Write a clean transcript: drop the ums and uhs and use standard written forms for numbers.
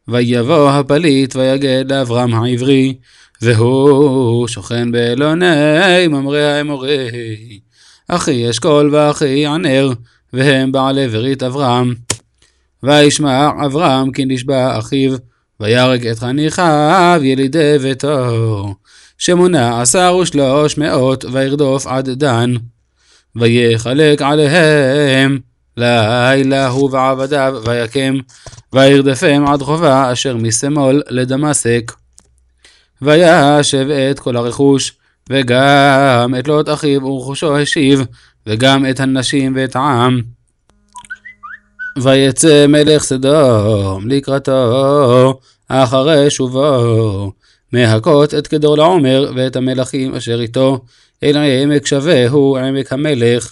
ויבוא הפליט ויגד לאברהם העברי, והוא שוכן באלוני ממרא האמורי. אחי אשכול ואחי ענר, והם בעלי ברית אברהם. וישמע אברהם כי נשבע אחיו, וירג את חניכיו ילידי ביתו, 18,300, וירדוף עד דן. ויחלק עליהם לילה הוא ועבדיו, ויקם וירדפם עד חובה אשר משמאל לדמשק. וישב את כל הרכוש, וגם את לוט אחיו ורכושו השיב, וגם את הנשים ואת העם. ויצא מלך סדום לקראתו אחרי שובו, מהכות את כדור לעומר ואת המלכים אשר איתו אל עמק שווה הוא עמק המלך.